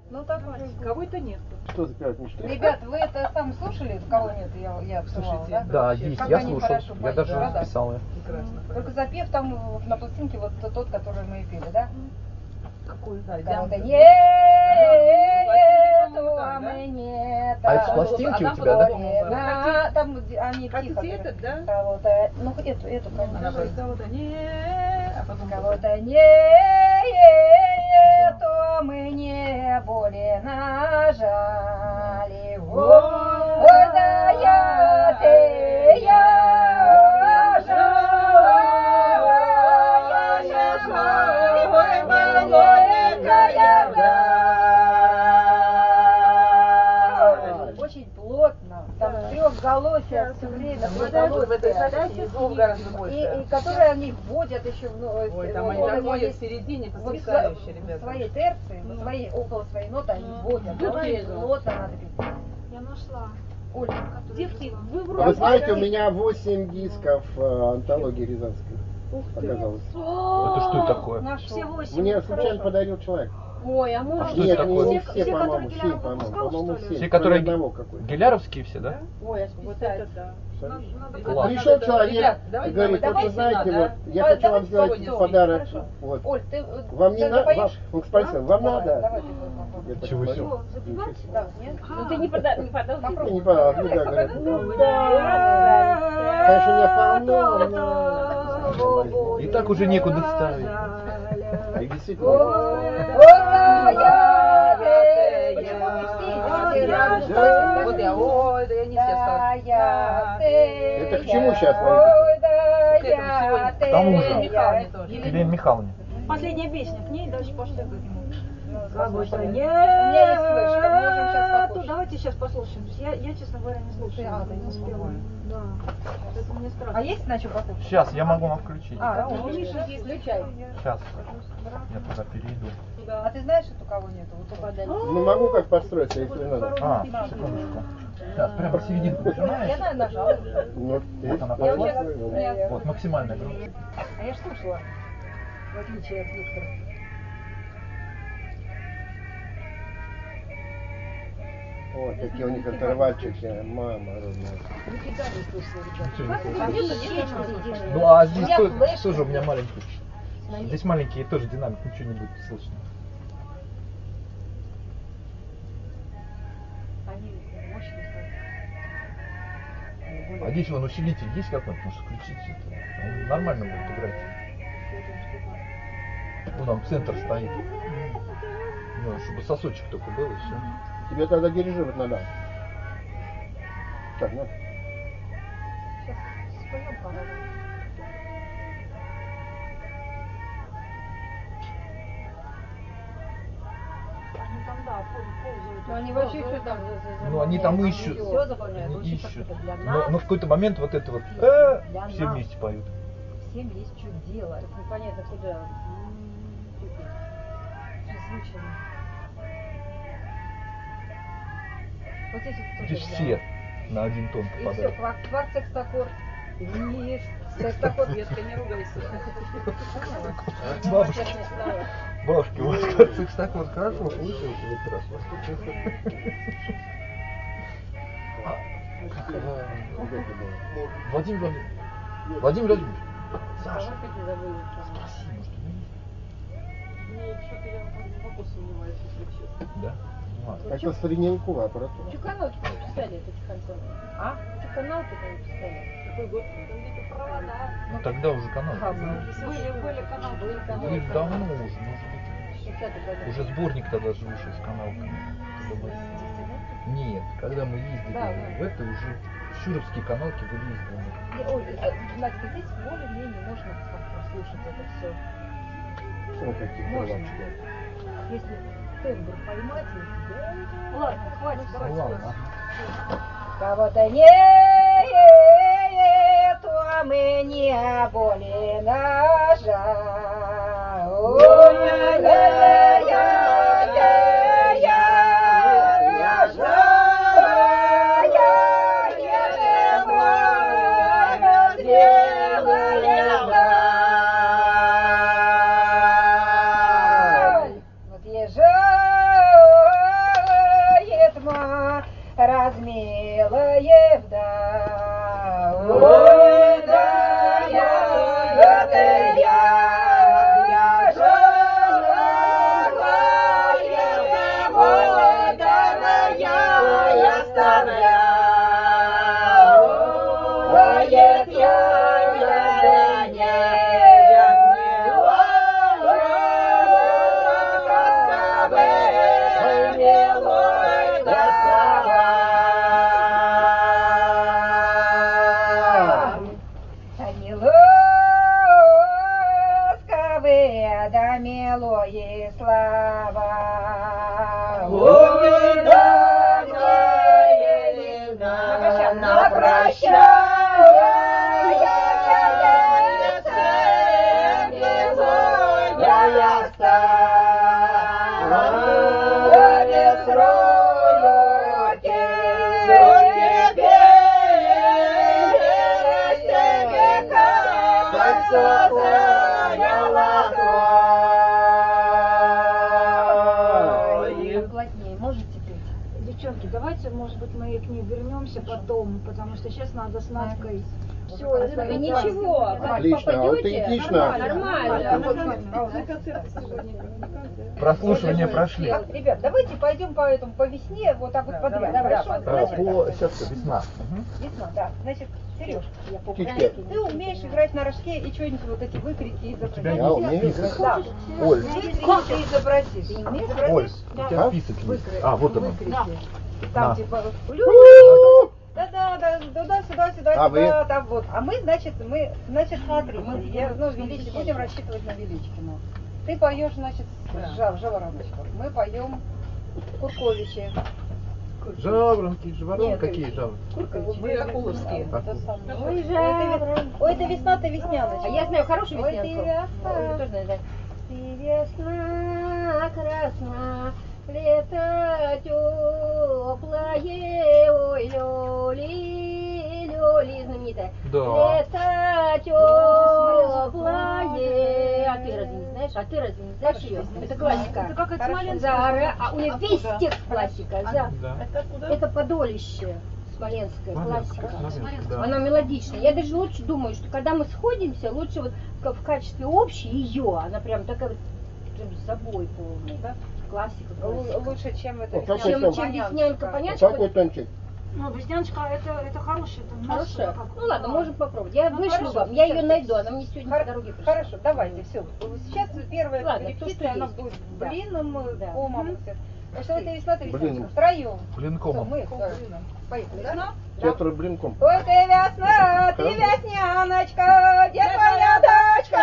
Ну давай. Кого-то нет. Что запевать мечту? Ребят, вы это сам слушали? Кого нет? Я обсуждала, да? Да, есть, Как я они слушал. хорошо Я поют, даже да? записал ее. Прекрасно. Только запев там на пластинке вот тот, который мы и пели, да? Какой? Да, Кого-то Диана. нету, Да, а да? мы нет. А это с пластинки у тебя, да? Да, там они Хотите тихо. этот, да? Кого-то, ну эту, Она конечно. говорит, кого-то нет, а потом Кого-то нету, а мы не более нажали. Да я ты, я очень плотно, там трехголосие все время, в этой записи звук гораздо больше. и которые они вводят еще Ой, там они доходят в середине, потрясающе, ребята. своей терции, около своей ноты они вводят. Очень плотно надо петь. Я нашла. Оля, Девки, вы Вы вроде... знаете, у меня 8 дисков антологии Рязанской. Оказалось. Это что это такое? Все 8. Мне случайно подарил человек. Ой, а может... что это Нет, такое? не Все, все, по-моему, которые все, Геляр по-моему, выпускал, по-моему, что ли? все. Все, которые одного какой-то. геляровские все, да? ой, аж Вот писать. это да. Класс. Пришел человек Ребят, и давайте, говорит, вот давайте вы знаете, надо, вот, я а? хочу вам Давайте сделать сегодня подарок. Хорошо. Вот. Оль, ты Вам не надо? поешь? Он спросил, вам Давай, надо? давай ты попробуй. Я так Чего смотрю. себе? Ничего себе. Да, нет? Ну ты не продал. Я не понял, ну да, говорят, ну да, конечно, не полно, но... И так уже некуда ставить. И действительно, Вот я, ой, да я не все стала. это к чему сейчас, смотрите? К тому же. Михайловне тоже. Елене Михайловне. Последняя песня к ней, дальше пошли к этому. Кого-то У нет. меня есть флешка, мы можем сейчас послушать. Давайте сейчас послушаем. Я, честно говоря, не слушаю. Ты не успела. Да. Это мне страшно. А есть на что послушать? Сейчас, я могу вам включить. А, у Миши есть, включай. Сейчас. Я туда перейду. А ты знаешь, что кого нету? Вот попадали. Ну могу как подстроиться, если надо. А, секундочку. Сейчас, прямо в серединку Я нажимаешь. знаю, нажала. Вот, Вот она Я пошла. сейчас... Вот, максимальная громкость. А я ж слушала, в отличие от Виктора. Вот такие у них интервальчики, мама родная. Нифига не слышала, ребята. Ничего не Ничего не слышала. Ну а здесь Я флешка. тоже у меня маленький. Здесь маленький тоже динамик, ничего не будет слышно. Они мощные стали. А здесь вон усилитель есть какой-нибудь, может включить это? Он нормально будет играть. Вон там центр стоит. Ну, чтобы сосочек только был и все. Тебе тогда дирижировать надо. Так, ну. Сейчас споем, пожалуйста. Ну там, да, ползают. Ну они вообще все там... Ну они там ищут. Все заполняют. Они Очень ищут. как-то для Но нас. в какой-то момент вот это вот Для все нас. вместе поют. Всем есть что делать. Непонятно куда. Озвучено. Вот здесь вот тоже, Здесь да. все на один тон И все, попадают. кварт, секстаккорд. Вниз, секстаккорд. Детка, не ругайся. Бабушки. Бабушки, у вас как так вот хорошо получилось в этот раз. Владимир Владимирович. Владимир Владимирович. Саша, спроси, может, у него есть? Нет, что-то я глубоко сомневаюсь, если честно. Да? Ну, ладно. Это средневековая аппаратура. Чукановки написали это Тихонцов. А? Чукановки написали. Какой год? Там где-то провода. Ну, тогда уже канал. Были каналы. Были давно уже, может быть. Уже сборник тогда же вышел с каналками. Нет, когда мы ездили Да, в это, уже Щуровские каналки были изданы. Надька, здесь более-менее можно послушать это все. Вот такие Можно. крылатчики. Если тембр поймать, Ладно, хватит, Ну давайте. ладно. кого-то нет, а мы не более нажа. Вот езжай, милая вдова. Ой, да, я да милое слава. Ой, да, на Плотнее можете петь? Девчонки, давайте, может быть, мы к ней вернемся потом, потому что сейчас надо с Надькой. Все, Ничего, как Отлично, попадете, аутентично. нормально. Прослушивание прошли. Так, ребят, давайте пойдем по весне, вот так вот подряд. Хорошо? Значит, Сейчас весна. весна, да. Значит, Сереж, Птички. ты умеешь играть на рожке и что-нибудь вот эти выкрики изобразить? Я умею играть. Да. Оль, Выкрики ты изобразишь. Изобразишь? Оль, у тебя список есть. А, вот он. Выкрики. На. Там типа да, сюда, А вы? там вот. А мы, значит, смотри, величие, будем рассчитывать на Величкину. Ты поешь, значит, Жавороночку. Мы поем Курковичи. Жаворонки, жаворонки. Нет, Какие жаворонки? Мы Акуловские. А. Ой, жаворонки. Ой, это весна, ты весняночка. А я знаю хорошую Ой, ты веснянку. весна. Тоже знаю, да. Ты весна красна, лето теплое, ой, лёли, лёли знаменитая. Да. Лето теплое. А ты разве не знаешь? знаешь ее? Это классика. Это как от Хорошо. Смоленска. А у нее весь текст классика. Да. Да. Это Подолище. Смоленская классика. Смоленск, да. Она мелодичная. Я даже лучше думаю, что когда мы сходимся, лучше вот в качестве общей ее, она прям такая вот прям с собой полная, да? Классика. Лучше, чем это Как Чем это? веснянка, понятно? Какой тончик? Ну, весняночка, это хорошая. Это Хорошая. наша, Ну ладно, можем попробовать. Я Ну, вышлю хорошо, вам, я ее сейчас. найду, она мне сегодня по дороге пришла. Хорошо, давайте, все. Сейчас первая Ладно, репетиция, то, что она есть. будет Да. блином, Да. комом. Что это весна, ты Блином. весняночка? Втроем. Блинкомом. Мы поехали, да? Театр блинком. Ой, ты весна, ты весняночка, где твоя дочка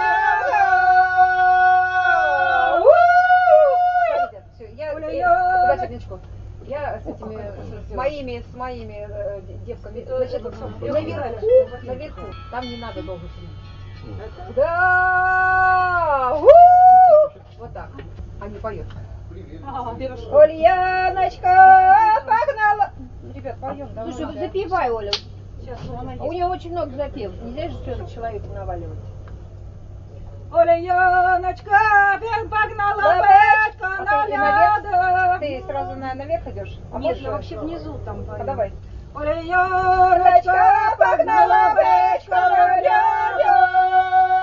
моя? Все, я куда секундочку. Я с этими, с моими девками, значит, наверху, там не надо долго сидеть. Да! Вот так. Они поют. Ульяночка погнала. Ребят, поем, давай. Слушай, вот запивай, Оля. Сейчас, ну она А у есть. нее очень много запевов. Нельзя же все на человека наваливать. Ульяночка, погнала бочка на ляду. Ты сразу наверх идешь? А Нет, можешь я вообще внизу там А пою. давай. Ульяночка, погнала бочка на ляду.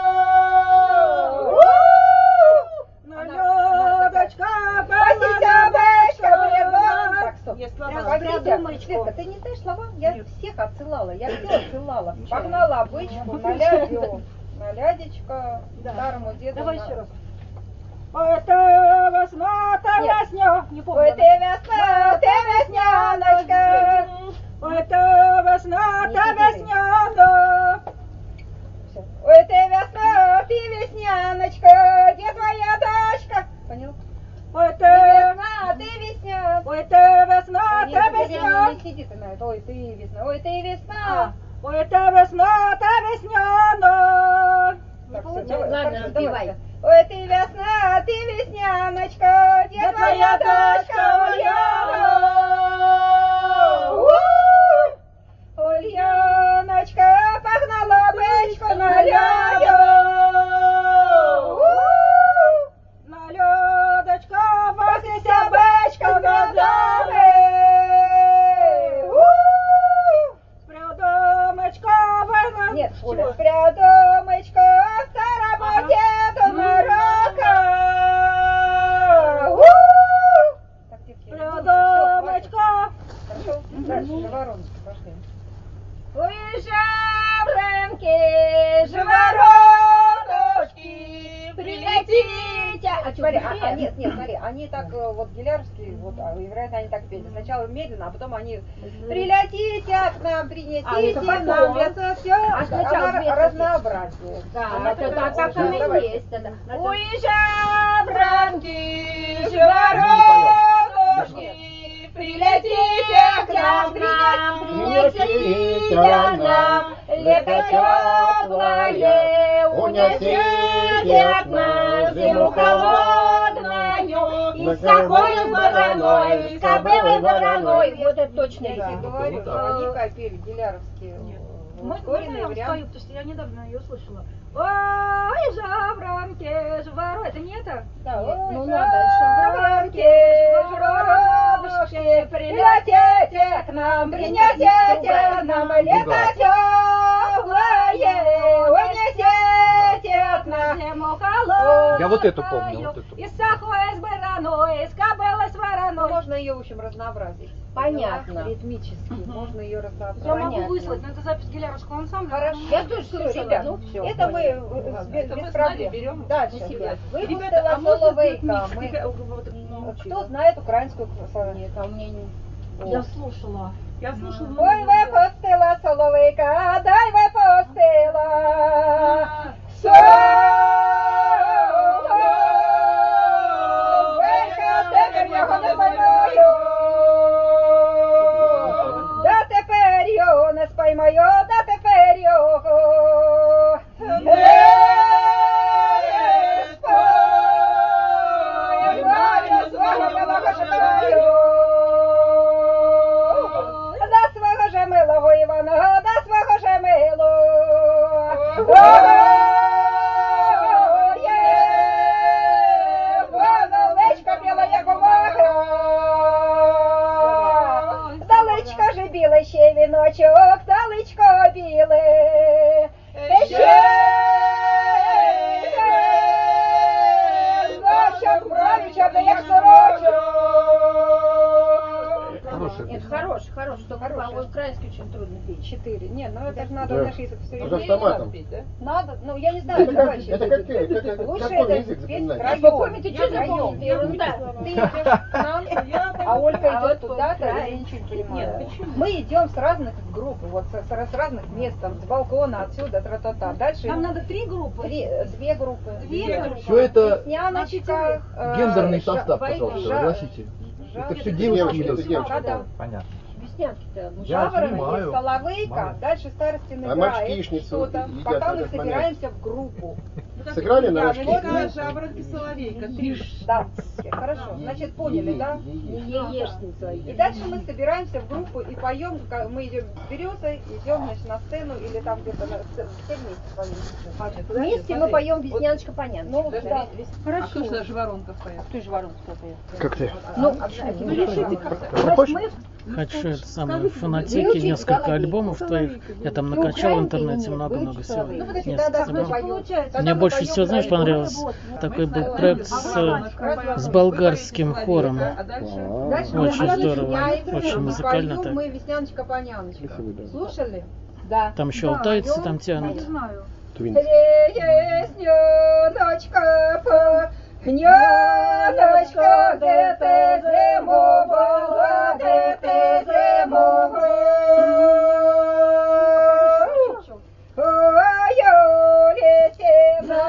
На лёдочка, Пасися, бочка, блин. Так, стоп. Есть слова. Пасися. Придумочку. Светка, ты не знаешь слова? Я всех отсылала, я все отсылала. Погнала бычку на лядю. На лядечко, старому деду. Давай на- еще раз. Ой, ты весна, ты Нет. весня. Не помню. Ой, ты весна, ты весняночка. Ой, ты весна, ты весняна. Всё. Ой, ты весна, ты весняночка, где твоя дочка? Понял? Ой, Ты ты весна, ты весня. Ой, ты весна, Не, ты не, весня. не сиди ты на это. Ой, ты весна, ой, ты весна. Ой, ты весна, ты весняна. Так, всё, получается. давай, Ладно, хорошо, запевай. давай. Ой, ты весна, ты весняночка, где твоя дочка Ульяна? Ульяночка погнала бычку на ляду. На лёдочка, Пасися, бычка, годами. так, вот геляровские, вот, вероятно, они так пели. Сначала медленно, а потом они прилетите к нам, принесите это нам потом. это все. А сначала вместо Разнообразие. Да, это это так оно и давайте. есть. Уезжаем, ранки, живородушки, прилетите к нам, принесите нам лето теплое, унесите от нас зиму холодную, и с такой вороной, с кобылой вороной. Вот это точно, Я да. тебе говорю, Вот так. они копили геляровские. Можно Ускоренный я вам вариант. спою, потому что я недавно ее слышала. Ой, жаворонки, жаворо, это не это? Да, Ну, ой, надо дальше. жаворонки, жаворонушки, прилетите к нам, принесите нам лето теплое, унесите от нас Зиму холодную, Я вот эту помню, вот эту. И с сахой с бараной, и с кобылой с Ну, вороной. можно ее, в общем, разнообразить. Понятно. Ритмически. Можно ее Я разнообразить. могу Понятно. выслать, но это запись геляровского ансамбля. Хорошо. Я тоже слышала, Ребят, ну всё. это мы без проблем. Дальше. себя. Выпустила соловейка. Кто знает украинскую соловейку? Нет, а у меня не... Я слушала. Я слушала. Ой, випустила соловейка, дай випустила. Соловейка, тепер його не споймаю. Да тепер його не споймаю, да тепер його не споймаю. Свого милого шукаю. Да свого же милого Івана, да свого же милого. Далечка біла, як бумага. Далечка же біле ще віночок, далечко біле. Ще віночок, брові чорний, як сорочок. Хорошая Нет, песня. хороший, только по-украински очень трудно петь. 4. Не, ну это же надо Да. наши все Надо автоматом. Надо, ну я не знаю, Это товарищи. как Лучше какой это язык петь запоминать? втроем. Помните, что запомните? Ерунда. Ты идешь к нам, а Ольга идет вот туда-то, я ничего не понимаю. Мы идем с разных групп, вот с разных мест, там, с балкона, отсюда, тра-та-та. Дальше Нам надо 3 группы. две группы. Две группы. Все это Весняночка, гендерный состав, Жа- пожалуйста, Жа- разгласите. Жа- Это все девушки это идут. девушки. Да-да. Понятно. Веснянки-то. Я Жаворонок, понимаю. соловейка, Понимаю. дальше старостин А играет мальчишницу что-то, едят пока в мы этот собираемся в группу. Сыграли на рожке? Жаворонки, соловейка, 3. Да, хорошо, значит поняли, да? Яичница. И дальше мы собираемся в группу и поем, мы идем с березой, идем, значит, на сцену или там где-то все вместе поем. Вместе мы поем «Весняночка, понятно». Ну, да. А кто же на Жаворонках поет? Кто же воронка поет? Как ты? Ну, Хочу это самое, в фонотеке несколько альбомов твоих. Я там накачал в интернете много-много всего. Ну, подожди, Несколько да, альбомов. Получается. Мне больше всего, знаешь, понравился такой был проект с болгарским хором. Дальше Очень мы здорово, объясняем, очень музыкально поем так. мы «Весняночка-поняночка». Спасибо, да. Слушали? Да. Там еще алтайцы там тянут. Не знаю. Твинс. Весняночка, поняночка, где ты зимовала, где ты зимовала? Ой, лесена,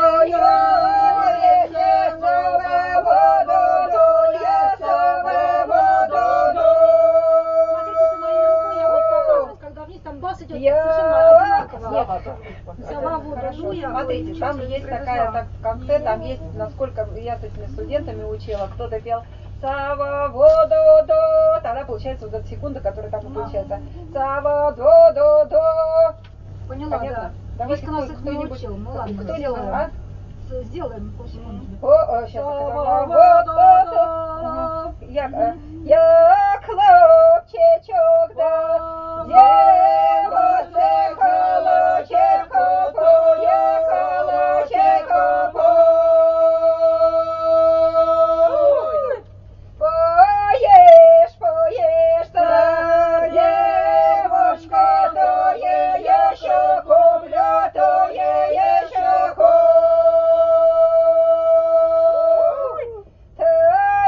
Когда вниз там бас идет Я- совершенно одинаково. Салаву Хорошо, даю я. смотрите, там есть такая, так, в конце, там есть, насколько я с этими студентами учила, кто-то пел «Сава, воду, до», тогда получается вот эта секунда, которая там и получается «Сава, до». Поняла, Понятно? да. Давайте Витька нас их кто-нибудь- научил. Ну ладно, кто-нибудь, сделаем. а? Сделаем, по секунду. О, сейчас я хлопчичок, да, девочка, холочек купує, холочек купує. Поешь, да, девочка, то я еще куплю, то я еще куплю.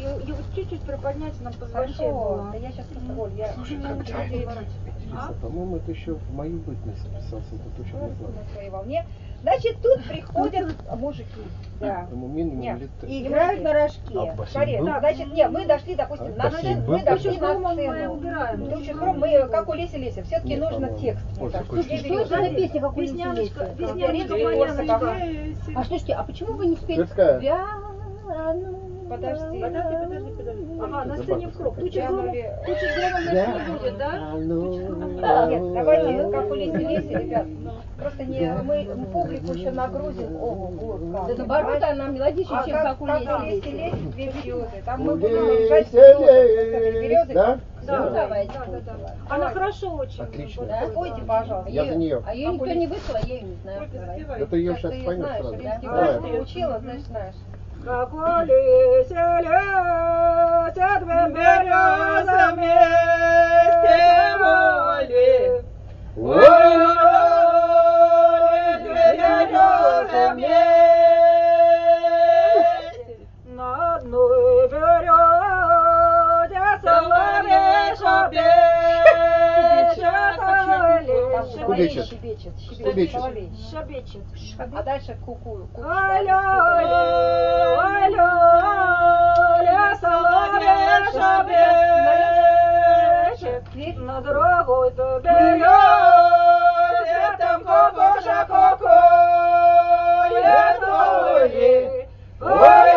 ее чуть-чуть приподнять нам позвончее Хорошо, было. да я сейчас просто, Оль, я... По-моему, это еще в мою бытность писался, это точно не знаю. На своей волне. Значит, тут приходят мужики. Да. По-моему, минимум Нет, лет и 3. играют на рожке. А бассейн Смотри, был? да, значит, нет, мы дошли, допустим, на бассейн сцену, был? мы дошли Очень на мы сцену. убираем. Друг числом мы, как у Леси, все-таки Нет, нужно по-моему. текст. Ой, Так, какой что стиль. Что это за песня, как у Весняночка, Леси? Весняночка, Корсакова. Марьяночка. А слушайте, а почему вы не спели? Тверская. Подожди. Ага, на сцене в круг. Тучи грома, Глянули. тучи грома значит не будет, да? Нет, давайте, как у Леси, ребят. Просто не, мы публику еще нагрузим. Да наоборот, она мелодичнее, чем как у Леси. Леси, две березы. Там мы У будем Леси решать есть, березы. да? Да, Ну, давайте. да. Она хорошо очень. Отлично. Да? Спойте, пожалуйста. Я за нее. А ее никто не выслал, я ее не знаю. Да ты ее сейчас Ты споешь знаешь, сразу. римский Давай. бал ты учила, значит, знаешь. Как в лесе летят две березы вместе воли. Ой, Две березы вместе. На одной березе соловей шебечет. Кубечет. Щебечет. Кубечет. Соловей. Шебечет. А дальше кукую. Алло, алло, алло, соловей шебечет. На другой-то березе там кокоша кокоет ой. Ой,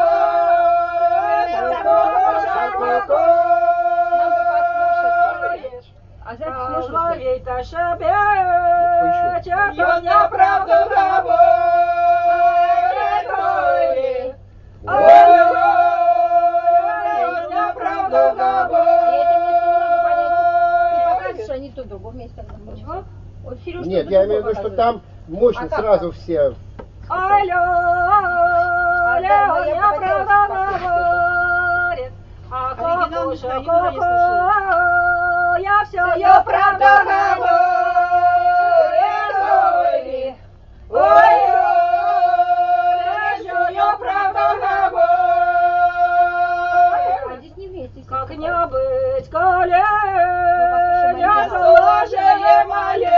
там кокоша кокоет. А запись можно Соловей-то шебечет, он неправду говорит. Ой, он неправду говорит. Что они то в другом месте находятся. Вот Сережка Нет, вот я такой имею в виду, что показывает. там мощно А как сразу там? все. Алло, алло, да, он я неправду хотела говорит. А Оригинал кокоша, никто не слышал. я все ее правду говорит. Ой, ой, я все ее правду А говорит. здесь не вместе. Как не быть, коли послушаем, я Марина. сложее моей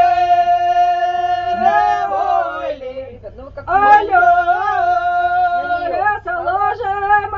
воли. Ребят, ну вы как Алло, На неё. я сложее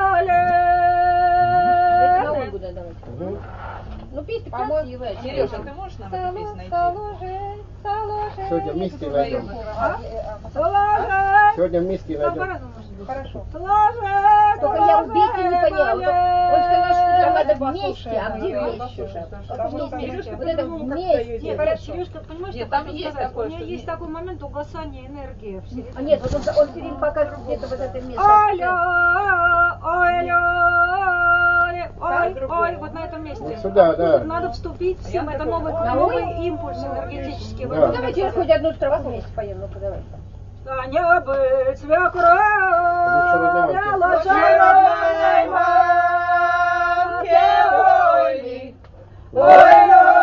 Это на моей. Ольгу давайте. Мгм. Ну песня По-моему, красивая. Сережа, ты можешь нам эту песню найти? Сегодня вместе найдем. Сложее. Сегодня вместе Там найдем. по-разному может быть. Хорошо. Сложее. Только я убейте не поняла. Он сказал, что там надо вместе, послушаем, а где да, вместе? послушаем, Вот потому что вместе. Сережка Вот это вместе. Нет, Хорошо. Сережка, понимаешь, Нет, что там хочу есть сказать? такое, У меня что есть не- такой момент угасания энергии в середине. А нет, вот он все время показывает где-то вот это место. Алло, ой, ой, другому. ой, вот на этом месте. Вот сюда, да. Надо вступить всем, это новый, На новый ой? импульс энергетический. Да. Ну давайте хоть одну строку вместе поем, ну-ка давайте. А не быть свекровью, Лучше лучше родной мамке воли. Ой,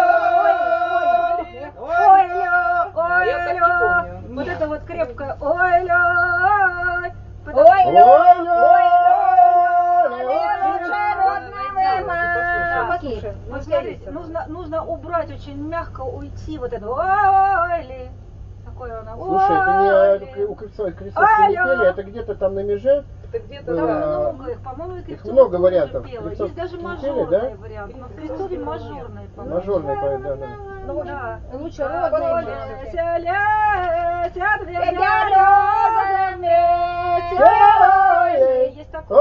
Я так не помню. вот это вот крепкое ой, вот смотрите, нужно убрать очень мягко, уйти вот это ой, такое она. Слушай, это не у Крестовской не пели, это где-то там на меже. Это где-то Было. Там да. много их, по-моему, и Крестовый много тоже вариантов. пела. Крестов Есть даже не мажорный пели, да? вариант. Но в Крестове мажорный, по-моему. Мажорный поет, да, да. Ну, в общем, Да. Лучше Родной родной мамке. Есть такое.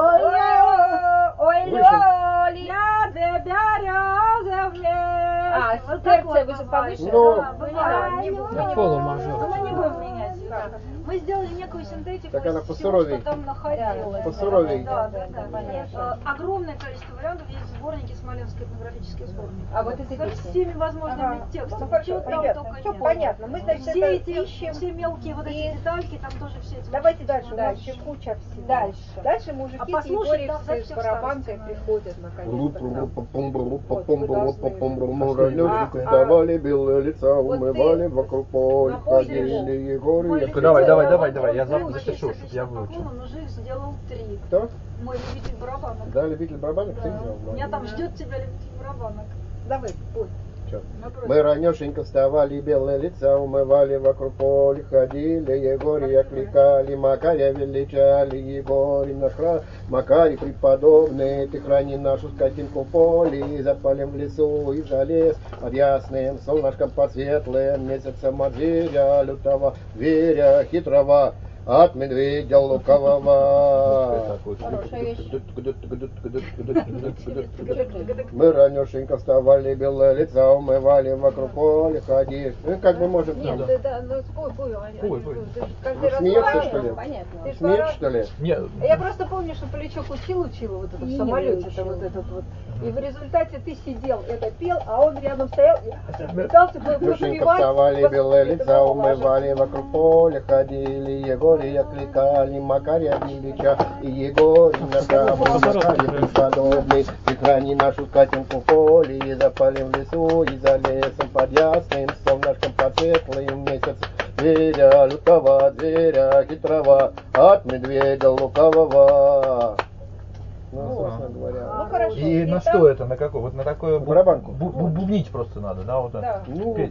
А, Вот терция такое выше, бывает. повыше? Ну, Да, бывает. не буду. На полумажор. Ну, мы не будем менять. Мы сделали некую синтетику Так она из всего, посуровей. что там находилось. Посуровей. Да. Огромное количество вариантов есть в сборнике Смоленской этнографический сборник. А вот это Со песня. всеми возможными Ага. текстами. Ну хорошо, Чего там ребят, только все нет. понятно. Мы, значит, Все это эти, ищем. все мелкие вот эти И- детальки, там тоже все эти. Давайте дальше, у нас Дальше. еще куча всего. Дальше. Дальше мужики А с послушать Егорьевской надо с всех барабанкой старостей. приходят наконец-то к нам. Давали белые лица, Вот умывали ты вокруг поль, находишь ходили Егорьев. мой Давай, давай, давай, я запишу, чтобы я выучил. Он уже сделал 3. Кто? Мой любитель барабанок. Да, любитель барабанок? Ты сделал? Меня там ждет тебя любитель барабанок. Давай, пой. Чё? Напротив. Мы ранешенько вставали, белое лица умывали, вокруг поля ходили, Егория кликали, Макаря величали, Егорина Макарий преподобный, ты храни нашу скотинку в поле, за полем в лесу и за лес, под ясным солнышком, под светлым месяцем, от зверя лютого, зверя хитрого, от медведя лукового. Хорошая вещь. Мы ранешенько вставали, белое лица умывали, вокруг поля ходили. Ну, как бы можем там. Нет, да, ну спой, Пой. Ты каждый раз Смеешься, поешь. что ли? Понятно. Ты ж Смеешь, пора- что ли? Нет, Я просто помню, что Полячок учила вот это в И не самолете, выучил. вот этот вот. И в результате ты сидел, это пел, а он рядом стоял и пытался Душенька вставали, белое лица умывали, вокруг поля ходили, Егория кликали, Макария велича, и Егорина Макарий преподобный, ты храни нашу скотинку в поле, и за полем в лесу, и за лесом, под ясным солнышком, под светлым месяцем, зверя лютого, зверя хитрого, от медведя лукового. Ну, собственно говоря. Ну хорошо. и на там- что это, на какой? Вот на такое Барабанку. бубнить просто надо, да, вот Да. Ну, петь.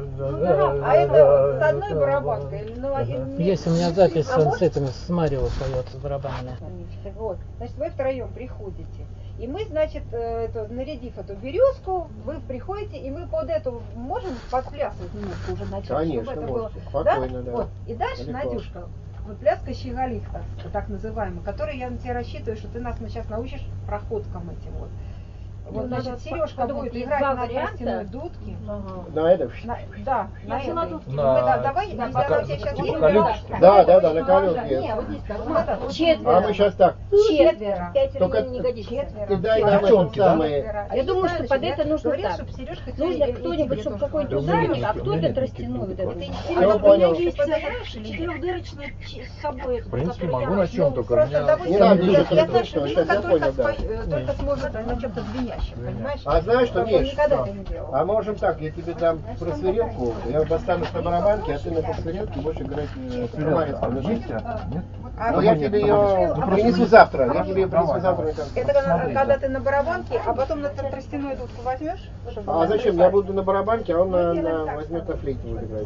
А это с одной барабанкой? Или, ну, Есть у меня запись, а он может- с этим, с Марио поет, с барабанами. Вот. Значит, вы втроем приходите. И мы, значит, нарядив эту березку, вы приходите, и мы под эту можем подплясывать немножко уже начать, Конечно, чтобы это было. можете. Спокойно, да. Вот. И дальше, Легко. Надюшка, вот пляска щеголиха, так называемая, которой я на тебя рассчитываю, что ты нас сейчас научишь проходкам этим вот. Вот, Ну, значит, надо Сережка подумать, будет есть играть два на варианта. костяной дудке. на это. Да, Я на же на этой. дудке. Мы, да, давай, на если она ка- тебе сейчас на есть, колючке. Да, на Не, колюке. вот здесь как Вот это бы. вот. Четверо. А мы сейчас так. Четверо. Пятеро Только не годится. Четверо. Ты дай нам Девчонки, это да? самое. Я думаю, что под это нужно говорил, так. чтобы Сережка Нужно тебе- кто-нибудь, тебе чтобы тоже какой-то помогал. ударил, а кто-то умельники тростяной вот будут. эту. Ты Я А у понял. меня есть Понимаешь или нет? четырехдырочная с собой. В принципе, которую могу я на чем только. У Просто меня допустим, Не надо я ничего знаю, что критичного, сейчас я Вика понял, да. только сможет на чем-то звенящем, понимаешь? А знаешь что, Потому Миш? никогда это не делал. А можем так, я тебе дам про свирелку, я останусь на барабанке, а ты на подсвирелке будешь играть Камаринскую. Есть? Нет? Ну я тебе ее принесу завтра, я тебе ее принесу завтра. Это когда ты на барабанке, а потом на тростяную дудку возьмешь? чтобы А зачем? Я написать? буду на барабанке, а он возьмет на флейте будет играть.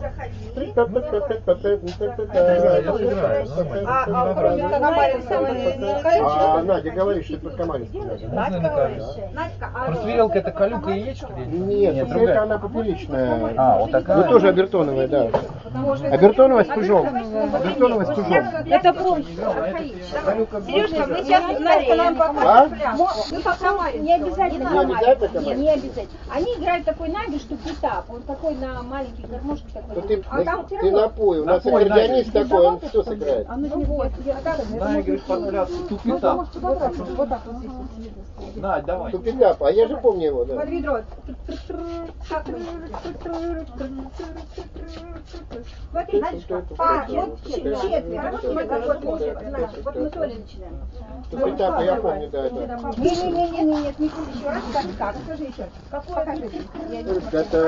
сыграю, нормально. А кроме Камаринского не А Надя говорит, что это Камаринская. Можно на колючке? Надька, а Просвирелка это колюка и есть, что ли? Нет, другая. это она поперечная. А, вот такая. Ну тоже обертоновая, да. Обертоновая с пыжом. Обертоновая с пыжом. Это просто. Сережка, мы сейчас Надька нам А? покажет пляж. Ну, потом не обязательно. Не обязательно Не, не обязательно. Они играют такой наги, что петап. Он такой на маленьких гармошках такой. Ну ты, А там ты напой, у нас Напой, аккордеонист такой, он все сыграет. Оно не вот. Да, говорит, под пляску тупита. Вот так вот здесь вот видно. Надь, давай. Тупикап, а я же помню его, да. Под ведро. Как мы? Смотри, Надюшка. А, вот четверо. Вот мы с Олей начинаем. Тупикап, я помню, да, это. Не-не-не, не слушай еще раз. Как? Скажи еще раз. Какое? Покажи. Я не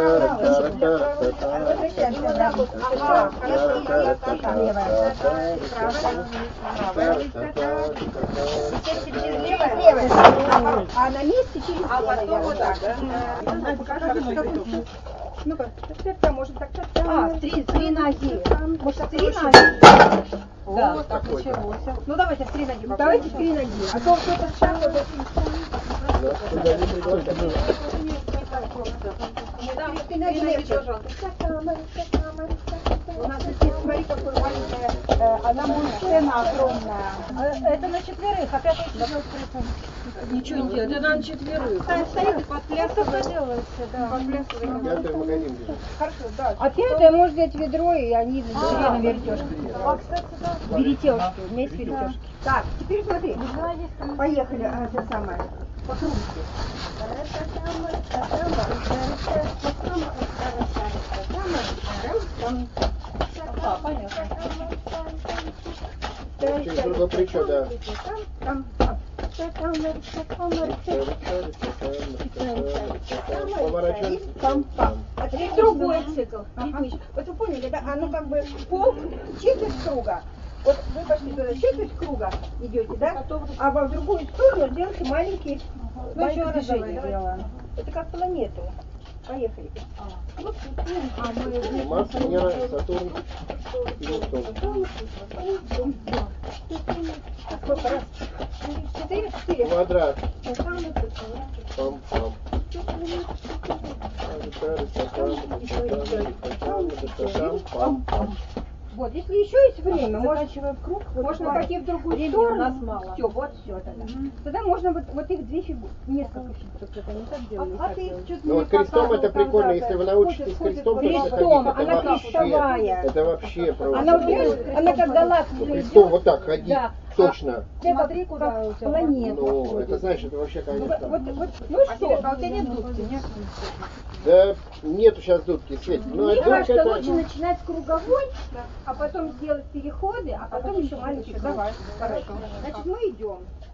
Ага, хорошо. Левая. Правая. Теперь через левая. А на месте через А потом вот так, да? Ну-ка, это может так. А, три ноги. Может, три ноги? Да, так началось. Ну давайте с три ноги. Давайте с три ноги. А то кто-то сейчас ты легче. У нас здесь, смотри, какое маленькое, она будет сцена огромная. Это на четверых, а пятый ничего не делать. Это на четверых. Стоит, подплясывает. делается, да. Подплясывает. Я в магазин бежу. Хорошо, да. А пятое может взять ведро, и они на вертежке. А, кстати, да. Веретежки, вместе веретежки. Так, теперь смотри. Поехали, это самое. По кругу. Через другое плечо, да. А Нет, есть другой цикл. Ритмич. Вот вы поняли, да? Оно как бы пол, четверть круга. Вот вы пошли туда, четверть круга идете, да? А в другую сторону делаете маленькие движения. Это как планеты. Поехали. Марс, Венера, Сатурн и Нептун. Сколько раз? 4? Квадрат. Пам-пам. Вот, если еще есть время, можно пойти в другую сторону. Все, вот все тогда. Тогда можно вот их две фигуры, несколько фигур. Это не так делают. Ну вот крестом это прикольно, если вы научитесь крестом, Крестом, ходить, она крестовая. это вообще просто. Она как галактика Крестом идет. вот так ходить, Да. точно. Смотри, куда у тебя планета. Ну, это знаешь, это вообще, конечно. Ну что? А у тебя нет дудки, нет? Да нету сейчас дудки, Свет. Ну, Мне дудка кажется, это... лучше начинать с круговой, а потом сделать переходы, а потом еще маленькие. Давай, хорошо. Значит, мы идем.